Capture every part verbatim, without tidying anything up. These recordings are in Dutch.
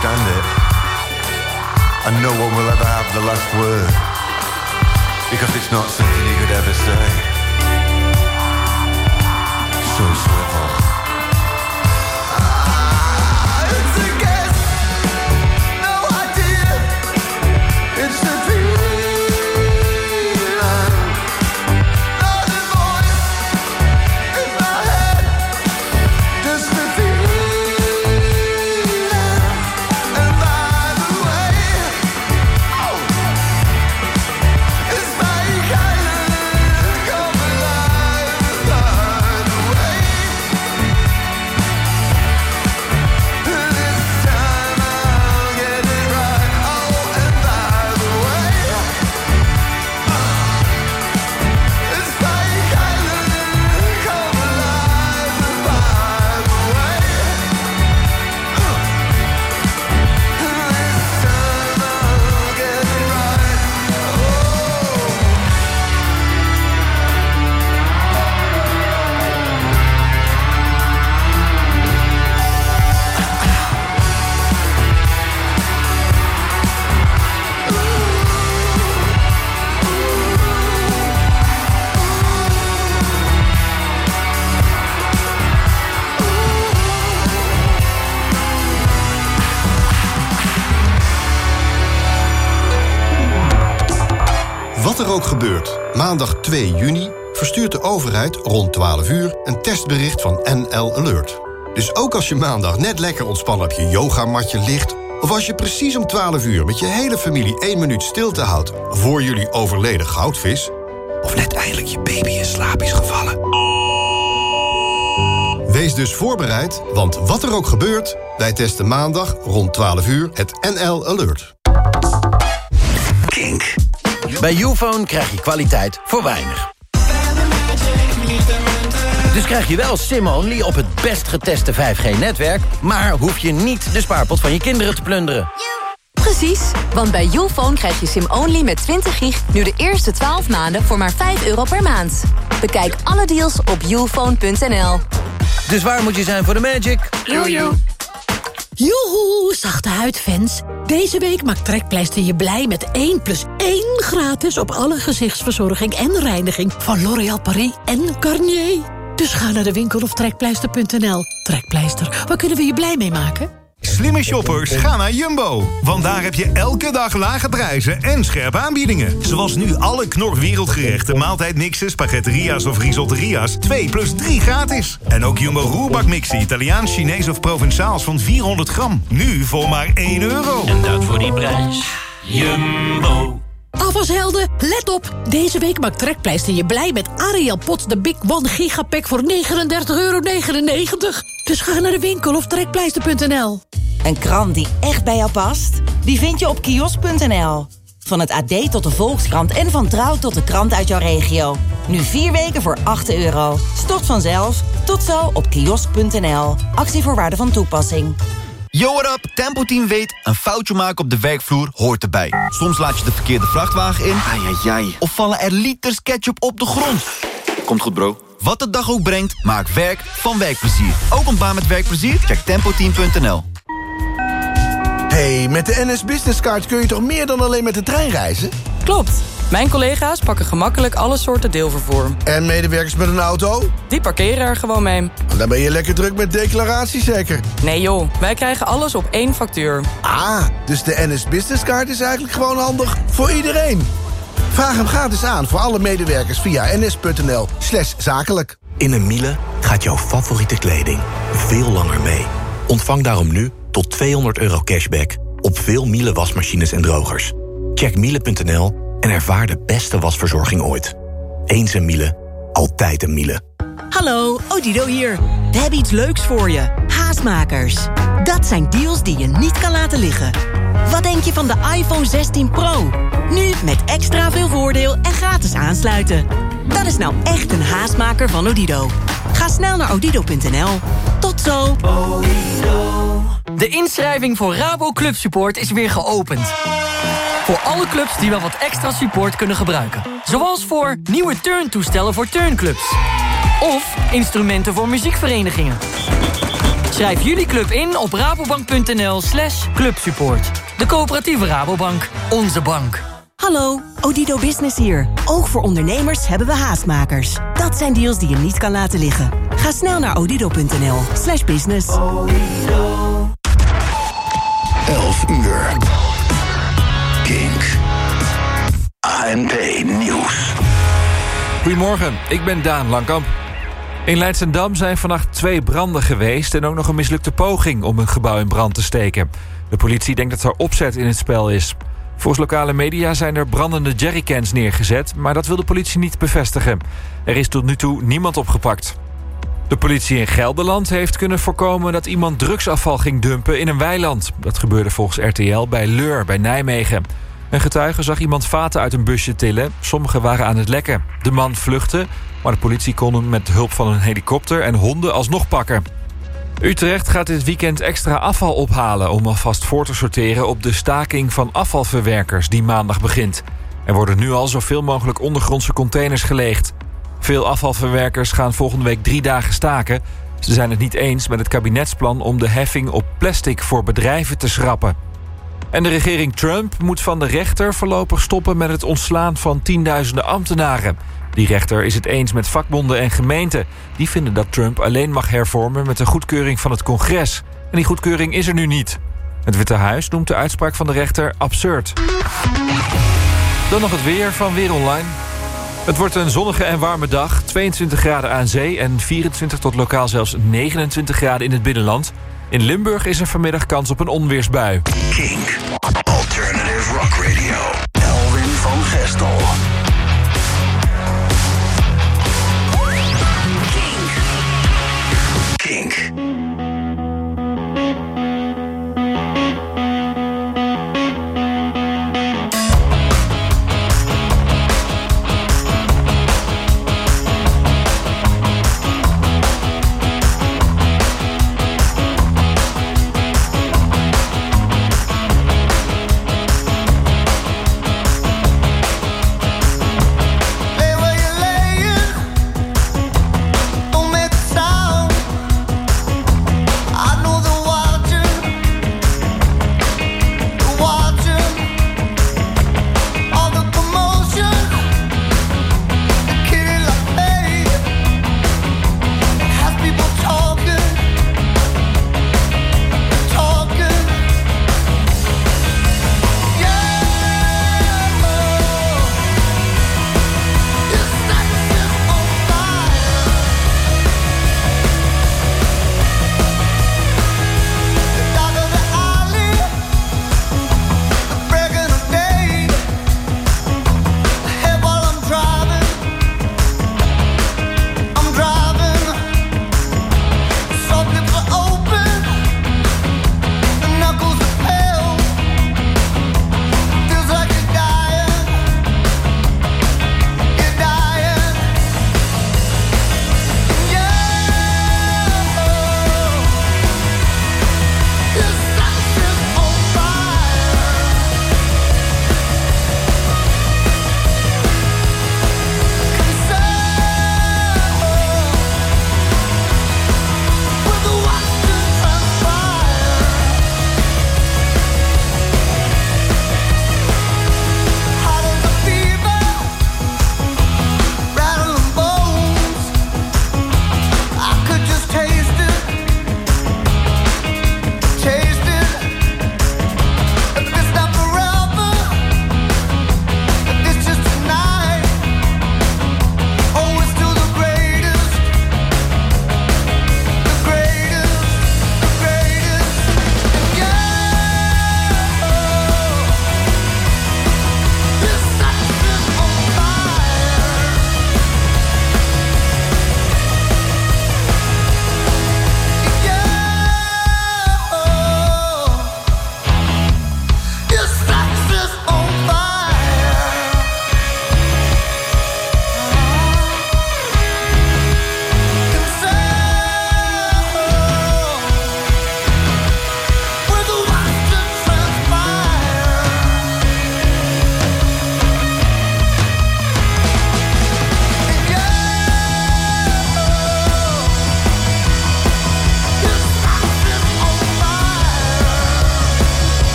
understand it. And no one will ever have the last word. Because it's not something you could ever say. So swivel. Ah, it's a guess. No idea. It's a Wat er ook gebeurt, maandag twee juni verstuurt de overheid rond twaalf uur een testbericht van N L Alert. Dus ook als je maandag net lekker ontspannen op je yogamatje ligt, of als je precies om twaalf uur met je hele familie één minuut stilte houdt voor jullie overleden goudvis, of net eindelijk je baby in slaap is gevallen. Wees dus voorbereid, want wat er ook gebeurt, wij testen maandag rond twaalf uur het N L Alert. Kink. Bij Youfone krijg je kwaliteit voor weinig. Dus krijg je wel SIM-only op het best geteste vijf G-netwerk, maar hoef je niet de spaarpot van je kinderen te plunderen. Precies, want bij Youfone krijg je SIM-only met twintig gig nu de eerste twaalf maanden voor maar vijf euro per maand. Bekijk alle deals op youfone punt n l. Dus waar moet je zijn voor de magic? Joejoe. Joehoe, zachte huidfans. Deze week maakt Trekpleister je blij met één plus één gratis op alle gezichtsverzorging en reiniging van L'Oréal Paris en Garnier. Dus ga naar de winkel of trekpleister punt n l. Trekpleister, waar kunnen we je blij mee maken? Slimme shoppers, ga naar Jumbo. Want daar heb je elke dag lage prijzen en scherpe aanbiedingen. Zoals nu alle Knor wereldgerechten, maaltijdmixen, spaghetteria's of risotteria's twee plus drie gratis. En ook Jumbo roerbakmixen, Italiaans, Chinees of Provençaals van vierhonderd gram. Nu voor maar één euro. En dat voor die prijs. Jumbo. Afwashelden, let op! Deze week maakt Trekpleister je blij met Ariel Pot de Big One Gigapack voor negenendertig euro negenennegentig. Dus ga naar de winkel of trekpleister punt n l. Een krant die echt bij jou past? Die vind je op kiosk punt n l. Van het A D tot de Volkskrant en van Trouw tot de krant uit jouw regio. Nu vier weken voor acht euro. Stort vanzelf. Tot zo op kiosk punt n l. Actievoorwaarden van toepassing. Yo, what up? Tempo Team weet, een foutje maken op de werkvloer hoort erbij. Soms laat je de verkeerde vrachtwagen in. Ai, ai, ai. Of vallen er liters ketchup op de grond. Komt goed, bro. Wat de dag ook brengt, maak werk van werkplezier. Ook een baan met werkplezier? Check tempo team punt n l. Hey, met de N S Business Card kun je toch meer dan alleen met de trein reizen? Klopt. Mijn collega's pakken gemakkelijk alle soorten deelvervoer. En medewerkers met een auto? Die parkeren er gewoon mee. Dan ben je lekker druk met declaratie zeker? Nee joh, wij krijgen alles op één factuur. Ah, dus de N S Business Card is eigenlijk gewoon handig voor iedereen. Vraag hem gratis aan voor alle medewerkers via ns punt n l slash zakelijk. In een Miele gaat jouw favoriete kleding veel langer mee. Ontvang daarom nu tot tweehonderd euro cashback op veel Miele wasmachines en drogers. Check miele punt n l en ervaar de beste wasverzorging ooit. Eens een Miele, altijd een Miele. Hallo, Odido hier. We hebben iets leuks voor je. Haastmakers. Dat zijn deals die je niet kan laten liggen. Wat denk je van de iPhone zestien Pro? Nu met extra veel voordeel en gratis aansluiten. Dat is nou echt een haastmaker van Odido. Ga snel naar odido punt n l. Tot zo. Odido. De inschrijving voor Rabo Club Support is weer geopend. Voor alle clubs die wel wat extra support kunnen gebruiken. Zoals voor nieuwe turntoestellen voor turnclubs. Of instrumenten voor muziekverenigingen. Schrijf jullie club in op rabobank.nl slash clubsupport. De coöperatieve Rabobank. Onze bank. Hallo, Odido Business hier. Ook voor ondernemers hebben we haastmakers. Dat zijn deals die je niet kan laten liggen. Ga snel naar odido.nl slash business. elf uur. Kink. A N P Nieuws. Goedemorgen, ik ben Daan Langkamp. In Leidschendam zijn vannacht twee branden geweest en ook nog een mislukte poging om een gebouw in brand te steken. De politie denkt dat er opzet in het spel is. Volgens lokale media zijn er brandende jerrycans neergezet, maar dat wil de politie niet bevestigen. Er is tot nu toe niemand opgepakt. De politie in Gelderland heeft kunnen voorkomen dat iemand drugsafval ging dumpen in een weiland. Dat gebeurde volgens R T L bij Leur bij Nijmegen. Een getuige zag iemand vaten uit een busje tillen. Sommige waren aan het lekken. De man vluchtte, maar de politie kon hem met hulp van een helikopter en honden alsnog pakken. Utrecht gaat dit weekend extra afval ophalen om alvast voor te sorteren op de staking van afvalverwerkers die maandag begint. Er worden nu al zoveel mogelijk ondergrondse containers geleegd. Veel afvalverwerkers gaan volgende week drie dagen staken. Ze zijn het niet eens met het kabinetsplan om de heffing op plastic voor bedrijven te schrappen. En de regering Trump moet van de rechter voorlopig stoppen met het ontslaan van tienduizenden ambtenaren. Die rechter is het eens met vakbonden en gemeenten. Die vinden dat Trump alleen mag hervormen met de goedkeuring van het congres. En die goedkeuring is er nu niet. Het Witte Huis noemt de uitspraak van de rechter absurd. Dan nog het weer van Weer Online. Het wordt een zonnige en warme dag. tweeëntwintig graden aan zee en vierentwintig tot lokaal zelfs negenentwintig graden in het binnenland. In Limburg is er vanmiddag kans op een onweersbui. Kink. Alternative Rock Radio. Elwin van Gestel. Kink. Kink.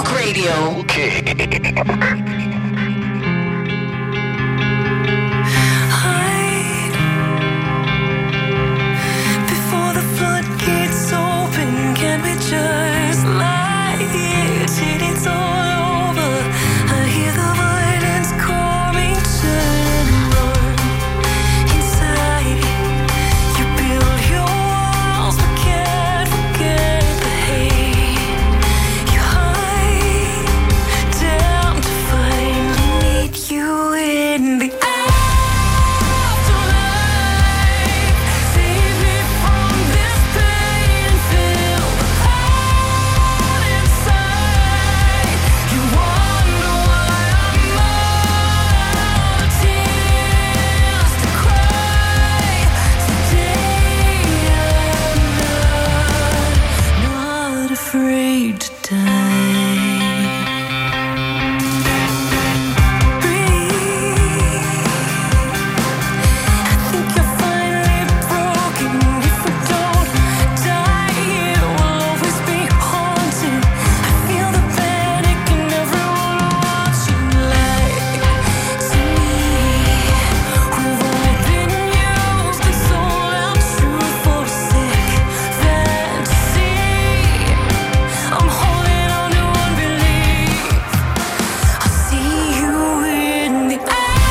Rock Radio. Before the floodgates open, can we just lie here till it's all over? I hear the violence calling, turn and run inside. You build your walls but can't forget the hate. You hide down to finally meet you in the afraid to die. Breathe. I think you're finally broken. If we don't die, it will always be haunted. I feel the panic and everyone watching like to me. We've all been used and sold out truth for a sick fantasy. I'm holding on to unbelief. I see you in the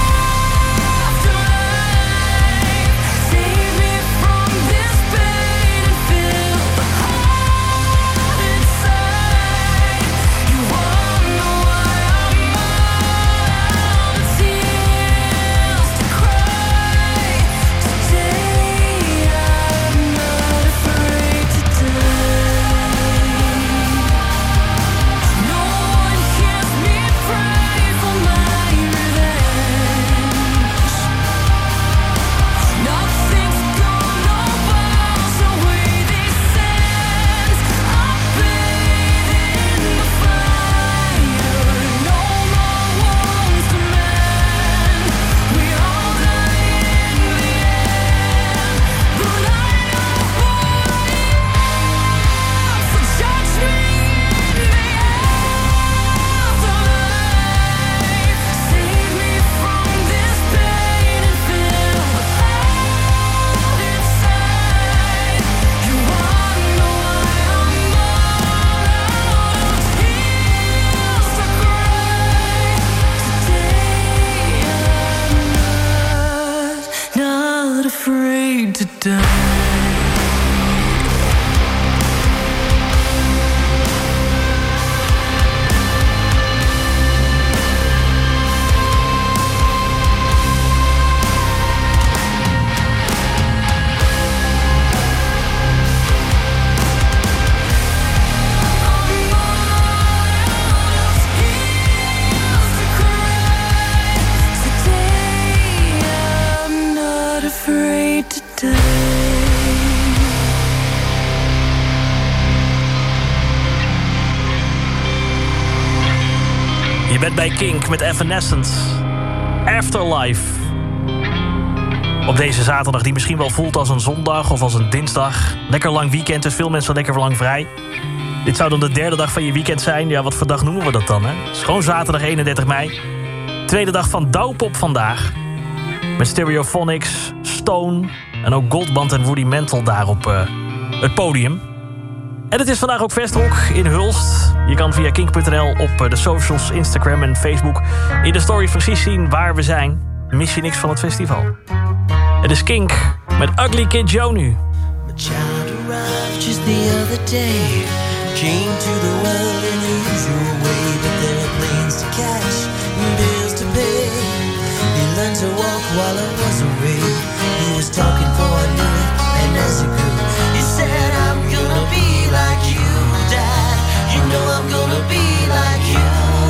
afterlife. Save me from this pain and fill the heart inside. You wonder why I'm out of tears to cry. Today I'm not afraid to die. No one hears me pray for my revenge. Nothing's gonna wash away these sins. I'm bathed in the fire. No more wounds to mend. We all die in the end. But I know who I am. So judge me in the afterlife. Save me from this pain and fill the heart inside. You wonder why I'm out of tears to cry. Today I'm not, not afraid to die. I'm not afraid to die. Je bent bij Kink met Evanescence. Afterlife. Op deze zaterdag die misschien wel voelt als een zondag of als een dinsdag. Lekker lang weekend, dus veel mensen lekker lang vrij. Dit zou dan de derde dag van je weekend zijn. Ja, wat voor dag noemen we dat dan, hè? Het is gewoon zaterdag eenendertig mei. Tweede dag van Douwpop vandaag. Met Stereophonics, Stone en ook Goldband en Woody Mental daar op uh, het podium. En het is vandaag ook Festrock in Hulst. Je kan via kink punt n l op uh, de socials, Instagram en Facebook in de stories precies zien waar we zijn. Mis je niks van het festival. Het is Kink met Ugly Kid Joe nu. My child arrived just the other day. Came to the world in the usual way, but there are planes to catch and bills to pay. He learned to walk while I was away. He was talking for I knew it, and as he grew, he said, I'm gonna be like you, Dad. You know I'm gonna be like you.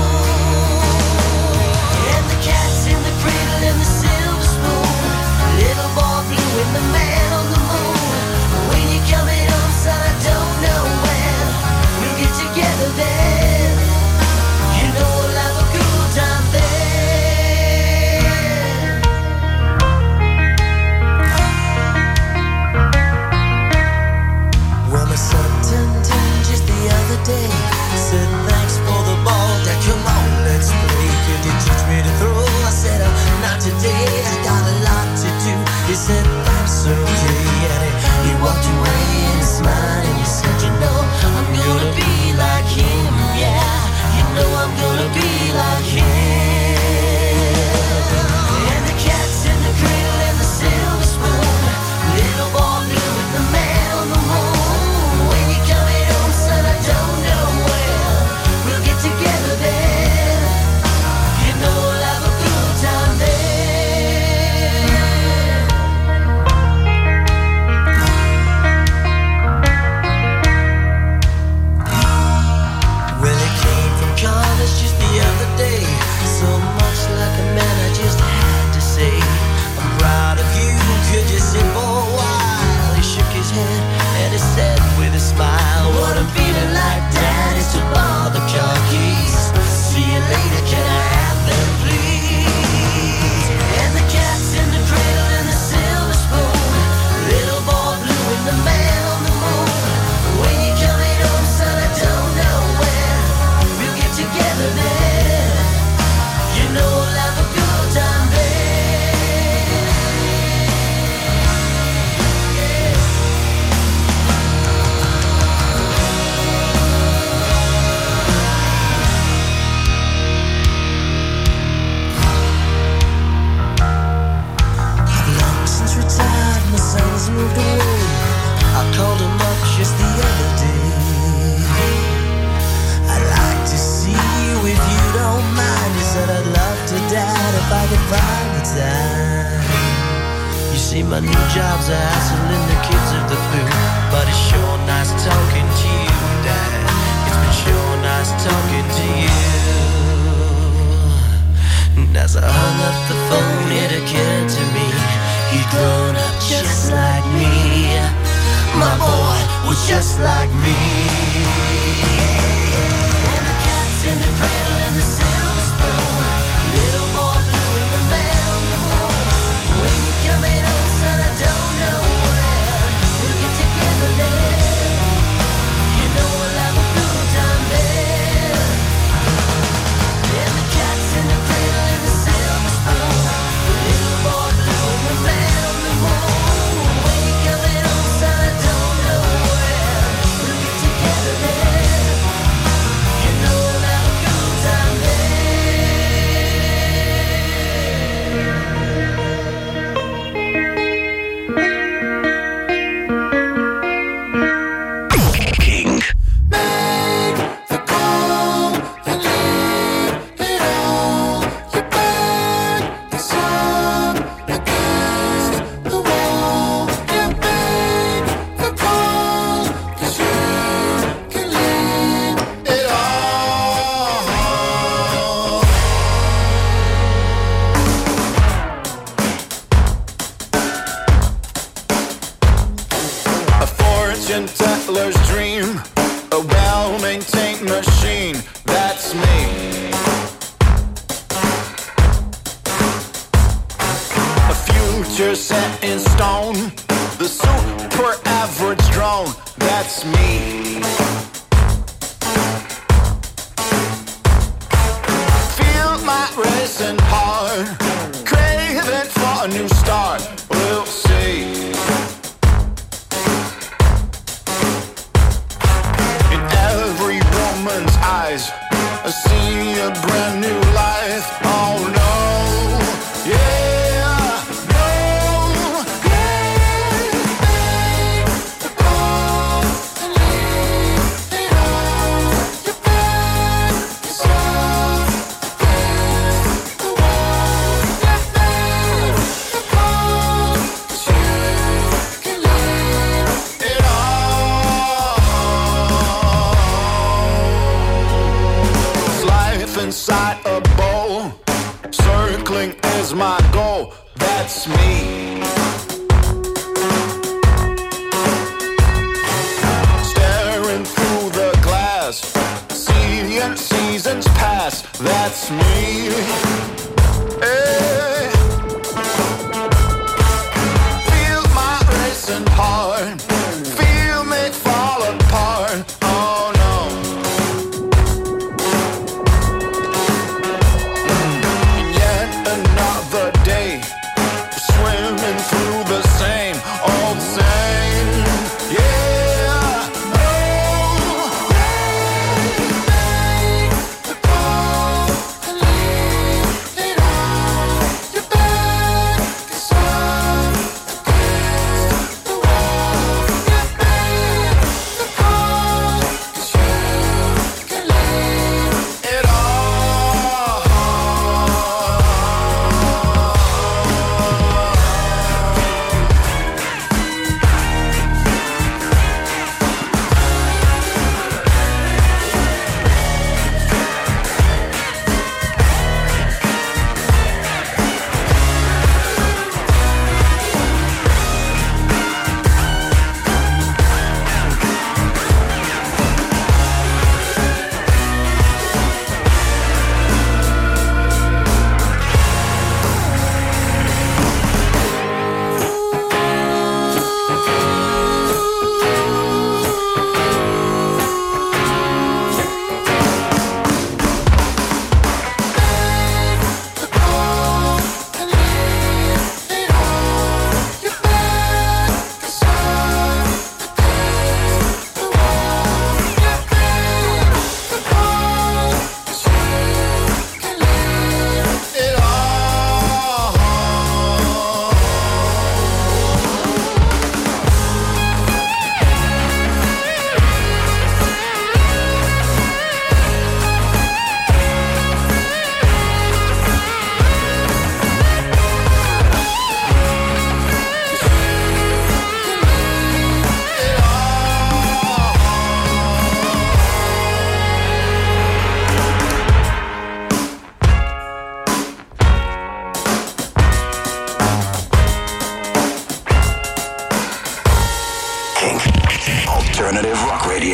And the cat's in the cradle and the silver spoon. Little boy blue and the man on the moon. When you coming home, son, I don't know when. We'll get together then. You know we'll have a good time then. Well, my son turned ten just the other day. Said thanks for the find the time. You see, my new job's a hassling the kids of the blue, but it's sure nice talking to you, Dad. It's been sure nice talking to you. And as I hung up the phone, it occurred to me he'd grown up just like me. My boy was just like me. And the cat's in the cradle and the silver spoon. Little boy blue and the man on the moon. When you coming home, son, I don't know when. We'll get together then. You know we'll have a good time then. And the cat's in the cradle and the silver spoon. Little boy blue and the man on the moon. When you coming home, son, I don't know when. We'll get together then. You know we'll have a good time then. King. A fortune teller's dream, a well-maintained machine, that's me. A future set in stone, the super average drone, that's me. Feel my racing heart, craving for a new start, we'll see. In every woman's eyes, I see a brand new life. Oh no, yeah, no, yeah. Make the call and leave it all. You bet yourself against the wall. Yeah, make the call, 'cause you can leave it all. Life inside a bowl, circling is my goal, that's me. Staring through the glass, seeing seasons pass, that's me. Hey. Feel my racing heart, feel me fall apart, oh no. And yet another day, swimming through the same old same. Yeah, oh, make the call and leave it all.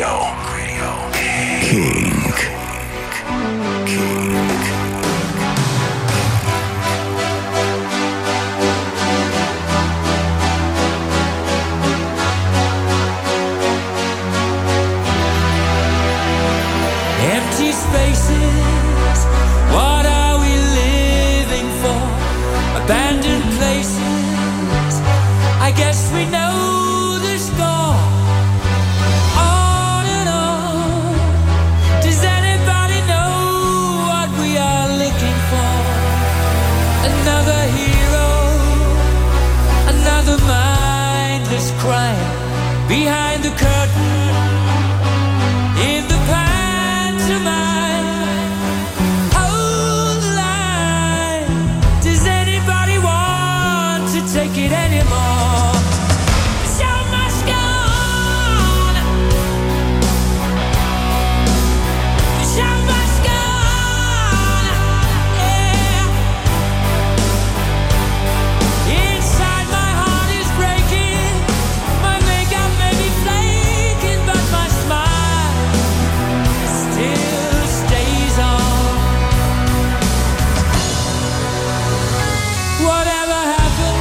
Radio. Kink. Empty spaces, what are we living for? Abandoned places, I guess we know the score. On and on, does anybody know what we are looking for? Another hero, another mindless crime behind the curtain. In the take it anymore. The show must go on. The show must go on. Yeah. Inside my heart is breaking. My makeup may be flaking, but my smile still stays on. Whatever happens,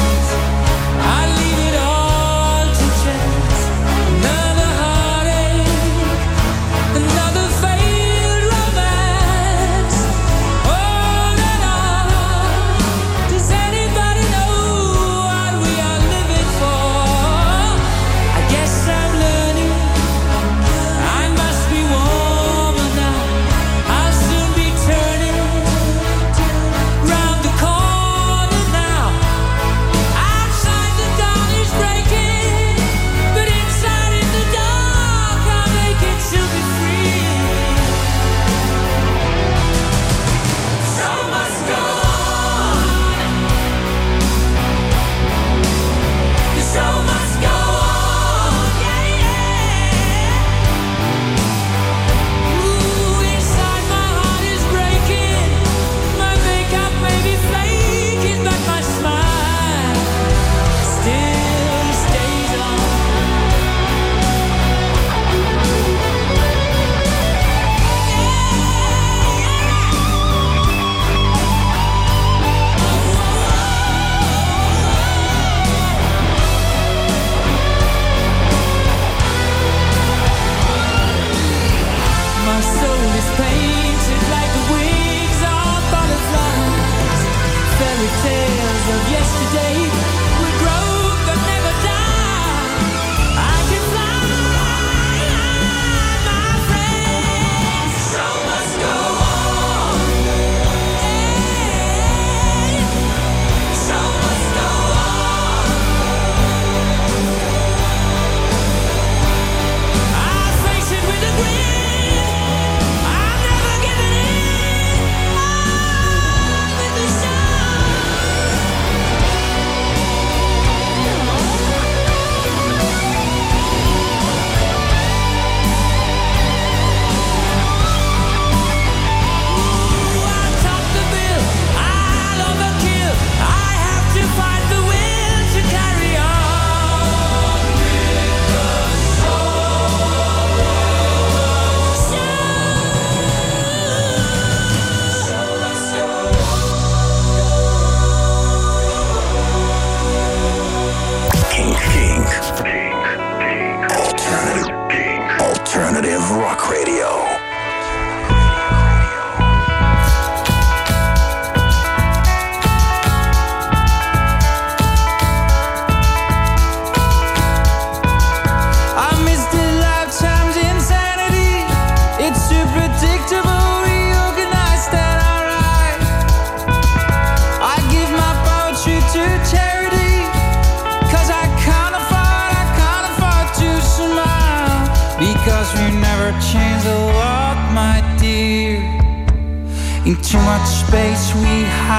In too much space we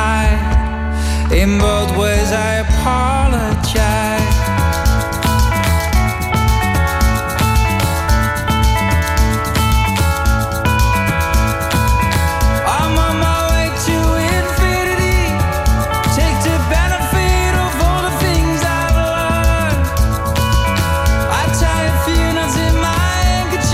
hide. In both ways I apologize. I'm on my way to infinity. Take the benefit of all the things I've learned. I tie a few knots in my handkerchief.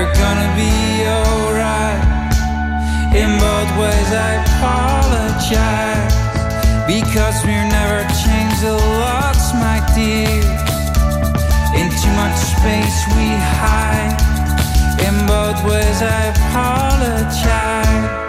You're gonna be alright. In both ways I apologize, because we're never changed a lot, my dear. In too much space we hide. In both ways I apologize.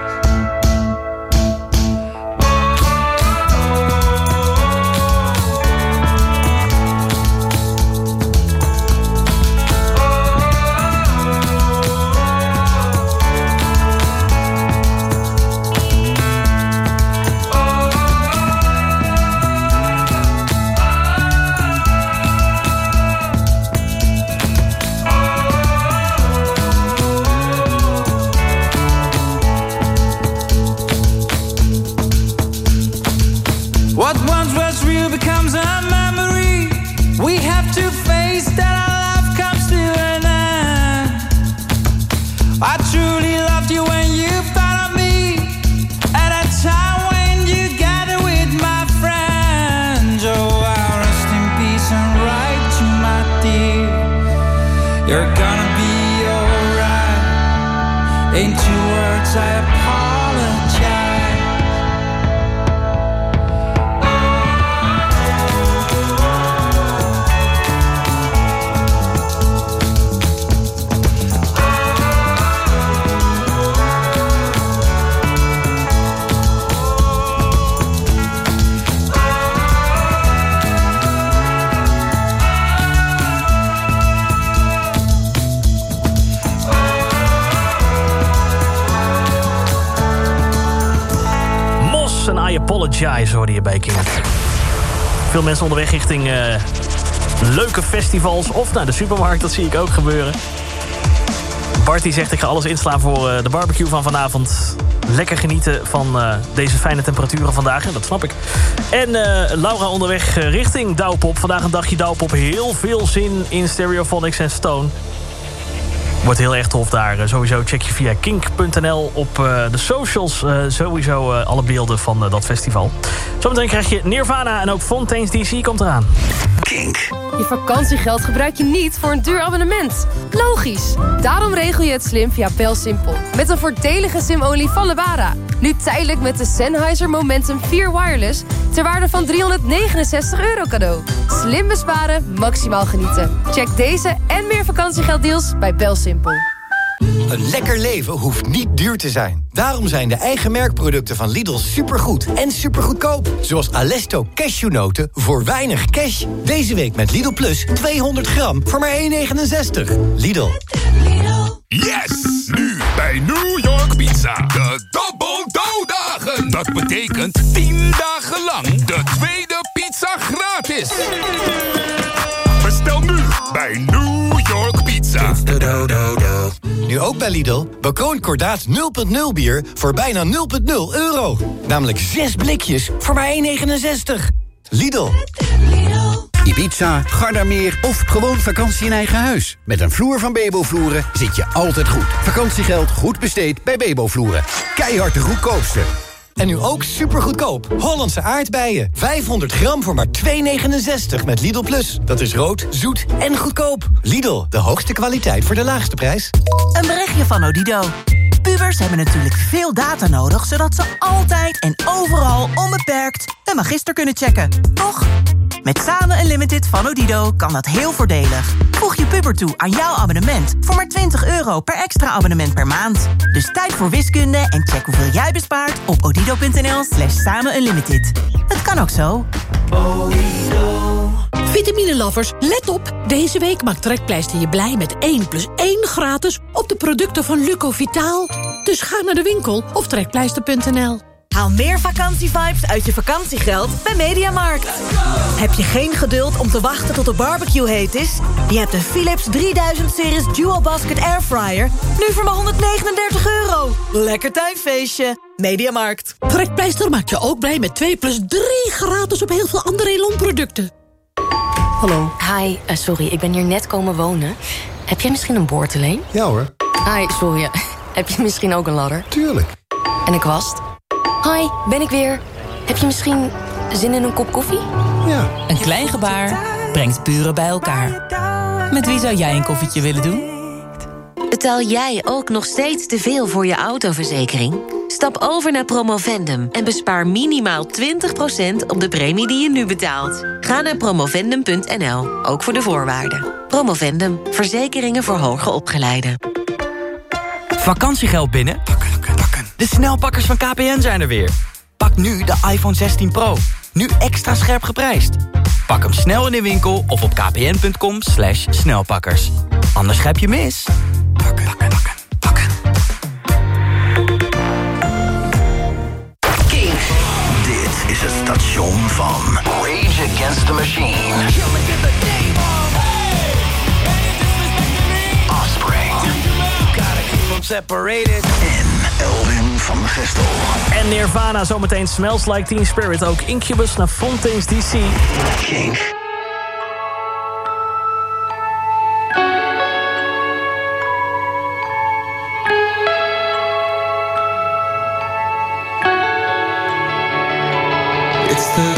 What once was real becomes a memory. We have to face that our love comes to an end. I truly loved you when you found me, at a time when you gathered with my friends. Oh, I'll rest in peace and write to my dear. You're gonna be alright. In two words I apologize. I Apologize hoorde je bij King. Veel mensen onderweg richting uh, leuke festivals of naar de supermarkt, dat zie ik ook gebeuren. Bart die zegt ik ga alles inslaan voor uh, de barbecue van vanavond. Lekker genieten van uh, deze fijne temperaturen vandaag, en dat snap ik. En uh, Laura onderweg uh, richting Douwpop. Vandaag een dagje Douwpop, heel veel zin in Stereophonics en Stone. Wordt heel erg tof daar. Uh, sowieso check je via kink punt n l op uh, de socials. Uh, sowieso uh, alle beelden van uh, dat festival. Zometeen krijg je Nirvana en ook Fontaine's D C komt eraan. Kink. Je vakantiegeld gebruik je niet voor een duur abonnement. Logisch. Daarom regel je het slim via BelSimpel. Met een voordelige sim-only van Lebara. Nu tijdelijk met de Sennheiser Momentum vier Wireless ter waarde van driehonderdnegenenzestig euro cadeau. Slim besparen, maximaal genieten. Check deze en meer vakantiegelddeals bij BelSimpel. Een lekker leven hoeft niet duur te zijn. Daarom zijn de eigen merkproducten van Lidl supergoed en supergoedkoop. Zoals Alesto cashewnoten voor weinig cash. Deze week met Lidl Plus tweehonderd gram voor maar één negenenzestig. Lidl. Yes! Nu bij New York Pizza. De Double Dough dagen. Dat betekent tien dagen lang de tweede pizza gratis. Bestel nu bij New York Pizza. Nu ook bij Lidl. Bakroon Kordaat nul punt nul bier voor bijna nul punt nul euro. Namelijk zes blikjes voor maar één negenenzestig. Lidl. Ibiza, Gardameer of gewoon vakantie in eigen huis. Met een vloer van Bebo Vloeren zit je altijd goed. Vakantiegeld goed besteed bij Bebo Vloeren. Keihard de goedkoopste. En nu ook supergoedkoop. Hollandse aardbeien. vijfhonderd gram voor maar twee negenenzestig met Lidl Plus. Dat is rood, zoet en goedkoop. Lidl, de hoogste kwaliteit voor de laagste prijs. Een berichtje van Odido. Pubers hebben natuurlijk veel data nodig, zodat ze altijd en overal onbeperkt hun magister kunnen checken. Toch? Met Samen Unlimited van Odido kan dat heel voordelig. Voeg je puber toe aan jouw abonnement voor maar twintig euro per extra abonnement per maand. Dus tijd voor wiskunde en check hoeveel jij bespaart op odido punt n l slash samen unlimited. Het kan ook zo. Vitamine-lovers, let op. Deze week maakt Trekpleister je blij met één plus één gratis op de producten van Lucovitaal. Dus ga naar de winkel of trekpleister punt n l. Haal meer vakantievibes uit je vakantiegeld bij Mediamarkt. Heb je geen geduld om te wachten tot de barbecue heet is? Je hebt een Philips drieduizend series Dual Basket Airfryer. Nu voor maar honderdnegenendertig euro. Lekker tuinfeestje. Mediamarkt. Trekpleister maakt je ook blij met twee plus drie gratis op heel veel andere Elon-producten. Hallo. Hi, uh, sorry, ik ben hier net komen wonen. Heb jij misschien een boordeleen? Ja hoor. Hi, sorry. Heb je misschien ook een ladder? Tuurlijk. En een kwast? Hi, ben ik weer. Heb je misschien zin in een kop koffie? Ja. Een klein gebaar brengt buren bij elkaar. Met wie zou jij een koffietje willen doen? Betaal jij ook nog steeds te veel voor je autoverzekering? Stap over naar Promovendum en bespaar minimaal twintig procent op de premie die je nu betaalt. Ga naar promovendum punt n l, ook voor de voorwaarden. Promovendum, verzekeringen voor hoger opgeleiden. Vakantiegeld binnen? De snelpakkers van K P N zijn er weer. Pak nu de iPhone zestien Pro. Nu extra scherp geprijsd. Pak hem snel in de winkel of op kpn.com slash snelpakkers. Anders grijp je mis. Pakken, pakken, pakken, pakken. Kink. Dit is het station van Rage Against the Machine. Offspring. Separated. En Elwin van Gestel. En Nirvana, zometeen Smells Like Teen Spirit. Ook Incubus naar Fontaine's D C. Kink. It's the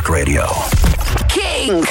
Rock Radio. Kink.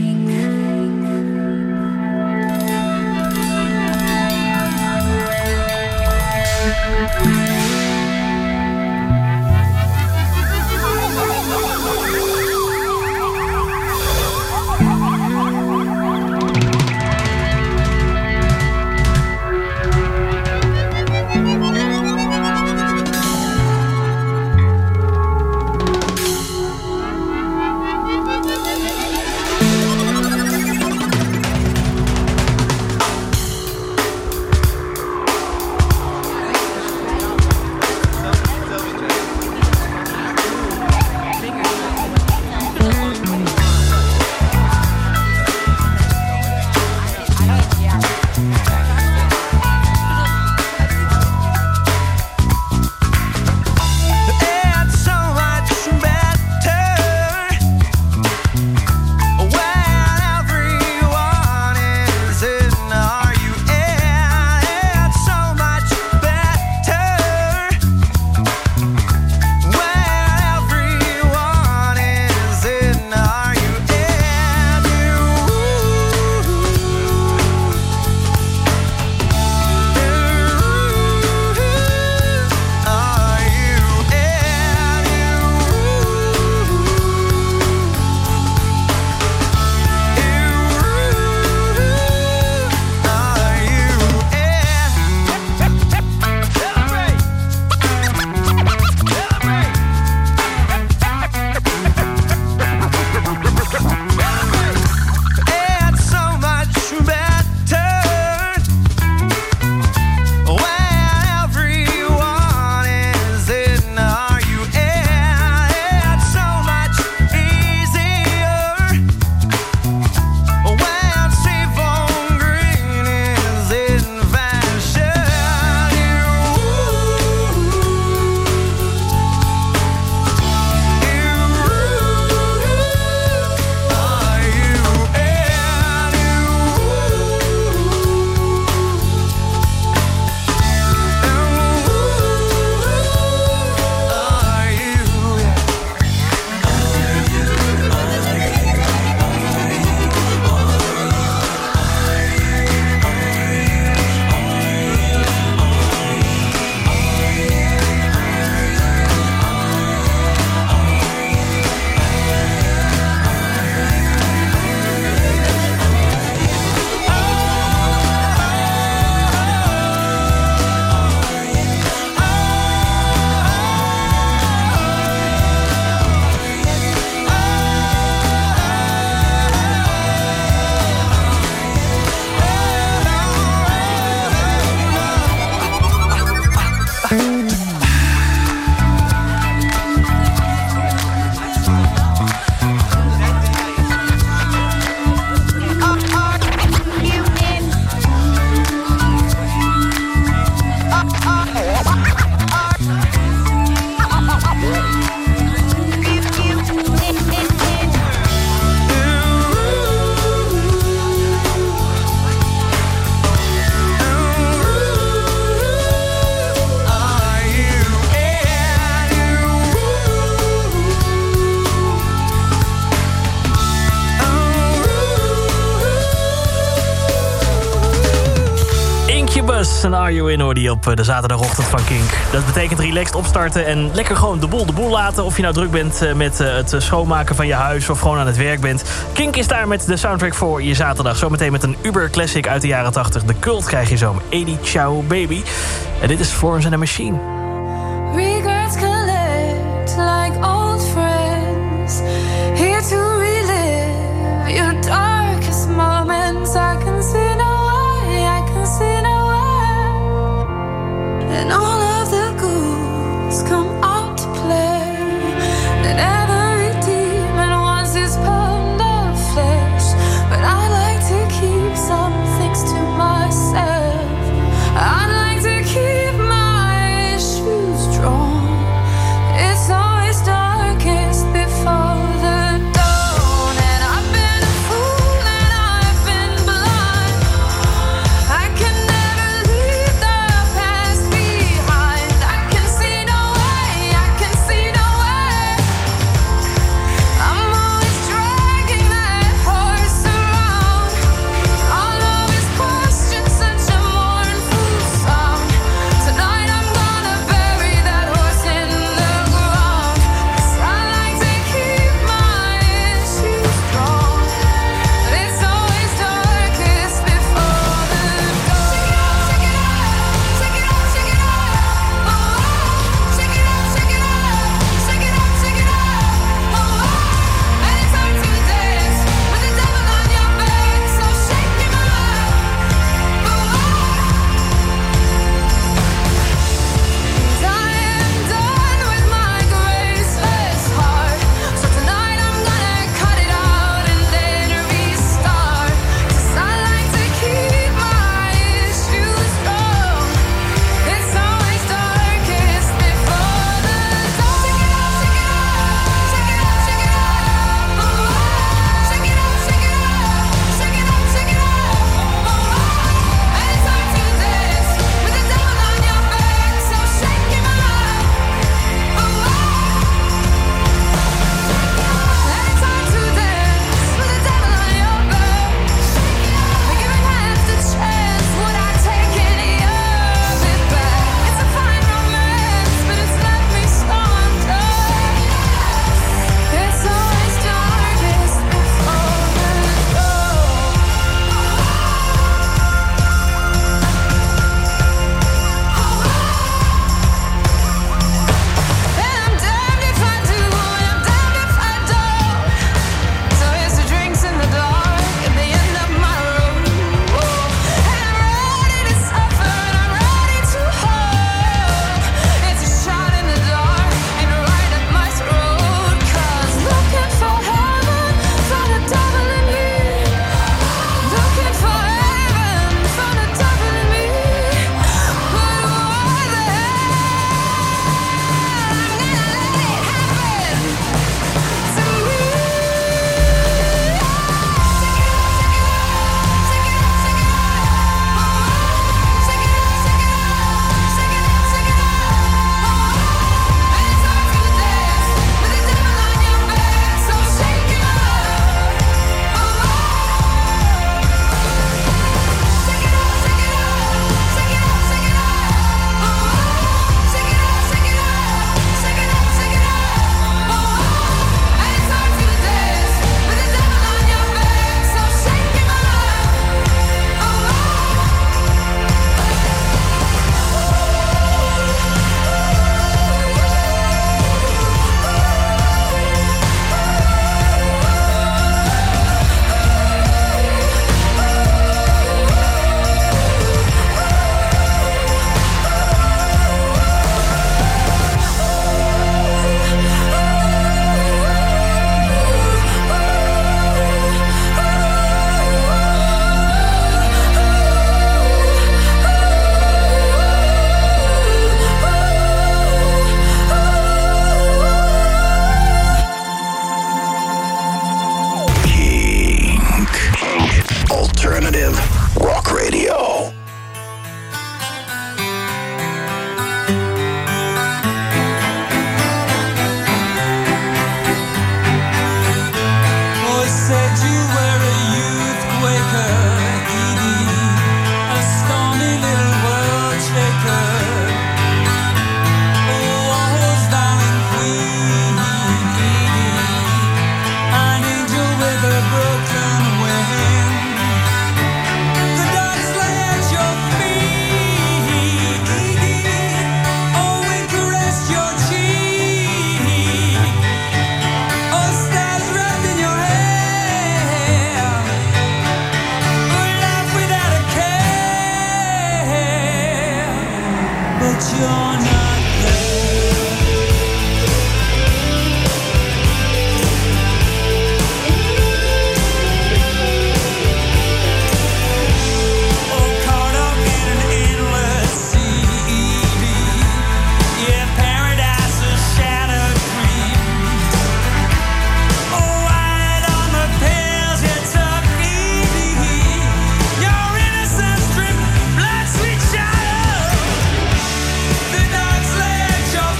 En Are You In hoor die op de zaterdagochtend van Kink. Dat betekent relaxed opstarten en lekker gewoon de boel de boel laten. Of je nou druk bent met het schoonmaken van je huis of gewoon aan het werk bent. Kink is daar met de soundtrack voor je zaterdag. Zometeen met een Uber Classic uit de jaren tachtig. De cult krijg je zo. eighty Ciao Baby. En dit is Florence and the Machine. Regrets collect like old friends. Here to relive your darkest moments. I can see no way, I can see no way. And all of the ghouls come out to play. And every demon wants his pound of flesh. But I like to keep some things to myself. I like to keep my shoes drawn. but you're not there. Oh, caught up in an endless sea. Yeah, paradise a shattered dream. Oh, wide on the pills you took easy. Your innocence stripped, blood sweet shadow. The night's lay at your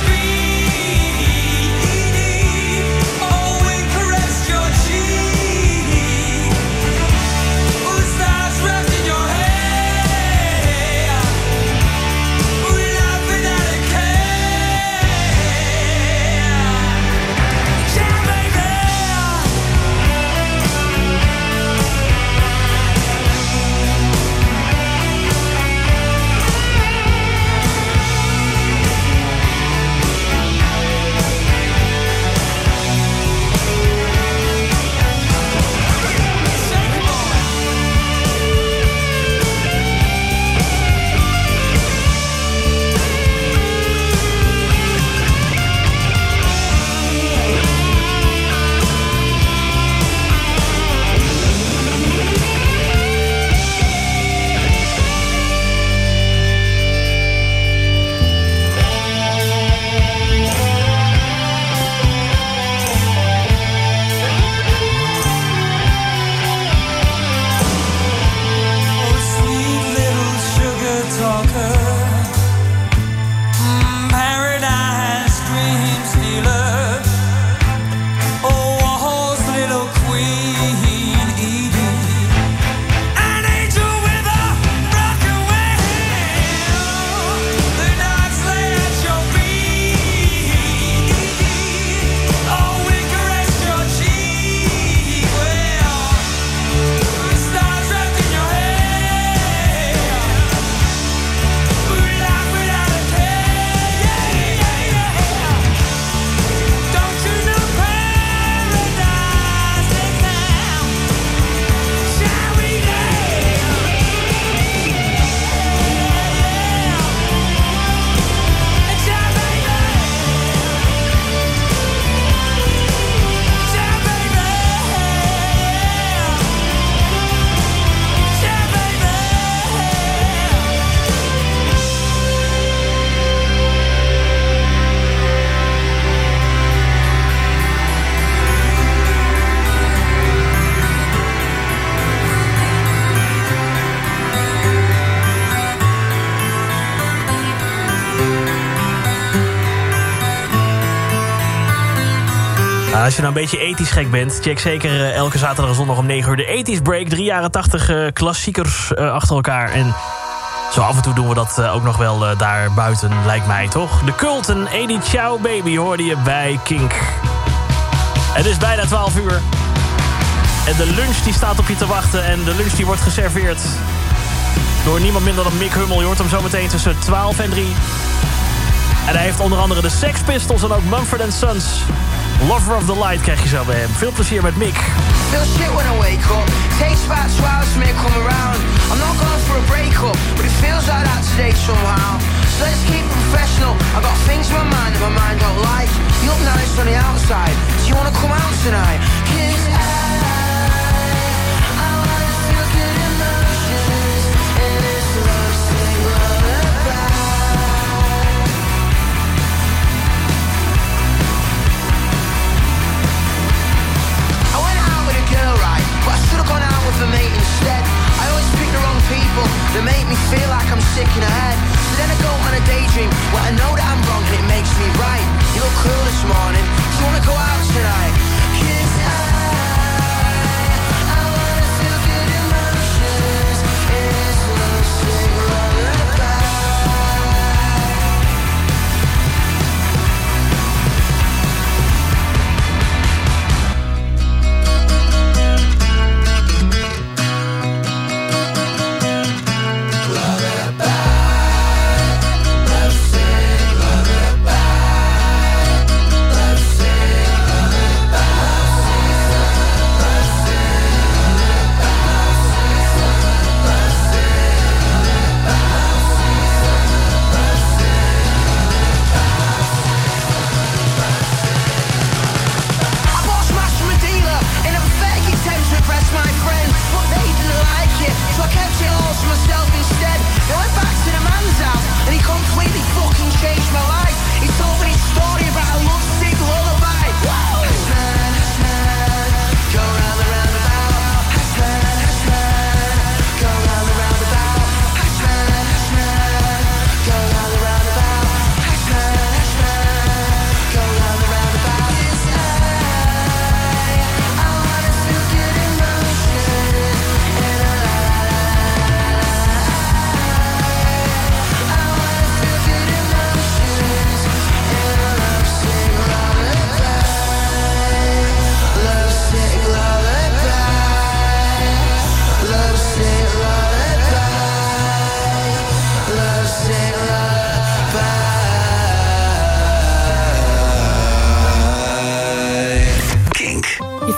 feet. Oh, we caressed your cheek. Oh, the stars wrapped in your hair. We laughed without a care. Yeah, baby. Oh, sweet little sugar talker. Mm, paradise dream stealer. Oh, Warhol's little queen Edie. An angel with a broken wing. The nights lay at your feet. Oh, we caressed your cheek. Well, the stars wrapped in your hair. We laugh without a care. Yeah, yeah, yeah. Don't you know paradise is now? Shall we Nou, als je nou een beetje ethisch gek bent, check zeker eh, elke zaterdag en zondag om negen uur de ethisch break. Drie jaren tachtig eh, klassiekers eh, achter elkaar. En zo af en toe doen we dat eh, ook nog wel eh, daar buiten, lijkt mij, toch? De Cult en Edie Ciao Baby hoorde je bij Kink. Het is bijna twaalf uur. En de lunch die staat op je te wachten. En de lunch die wordt geserveerd door niemand minder dan Mick Hummel. Je hoort hem zo meteen tussen twaalf en drie. En hij heeft onder andere de Sex Pistols en ook Mumford and Sons. Lover of the Light krijg je zo bij hem. Veel plezier met Mick. Feel shit when I wake up. Takes about two hours for me to come around. I'm not going for a breakup, but it feels like that today somehow. So let's keep it professional. I got things in my mind that my mind don't like. You look nice on the outside. Do you wanna come out tonight? 'Cause I, I wanna feel good emotions in this love sing lullaby. I went out with a girl, right, but I should have gone out with a mate instead. I always pick the wrong people that make me feel like I'm sick in the head. So then I go on a daydream where I know that I'm wrong and it makes me right. You look cool this morning. Do you wanna go out tonight? 'Cause I, I wanna feel good emotions in this love sing lullaby. Love sing lullaby.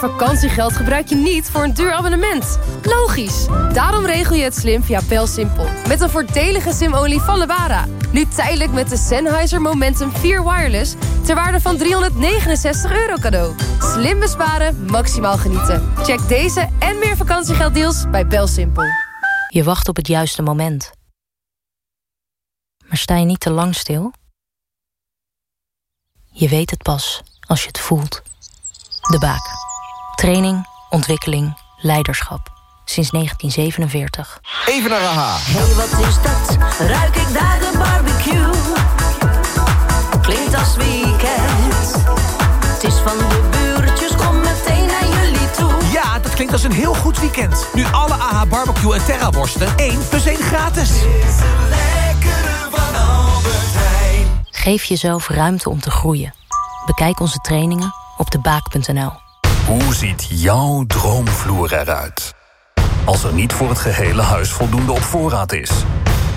vakantiegeld gebruik je niet voor een duur abonnement. Logisch. Daarom regel je het slim via BelSimpel. Met een voordelige SIM-only van Lebara. Nu tijdelijk met de Sennheiser Momentum vier Wireless... ter waarde van driehonderdnegenenzestig euro cadeau. Slim besparen, maximaal genieten. Check deze en meer vakantiegelddeals bij BelSimpel. Je wacht op het juiste moment. Maar sta je niet te lang stil? Je weet het pas als je het voelt. De Baak. Training, ontwikkeling, leiderschap. Sinds negentien zevenenveertig. Even naar A H. Hey, wat is dat? Ruik ik daar de barbecue? Klinkt als weekend. Het is van de buurtjes, kom meteen naar jullie toe. Ja, dat klinkt als een heel goed weekend. Nu alle A H barbecue en Terra worsten één plus één gratis. Geef jezelf ruimte om te groeien. Bekijk onze trainingen op de baak punt n l. Hoe ziet jouw droomvloer eruit? Als er niet voor het gehele huis voldoende op voorraad is...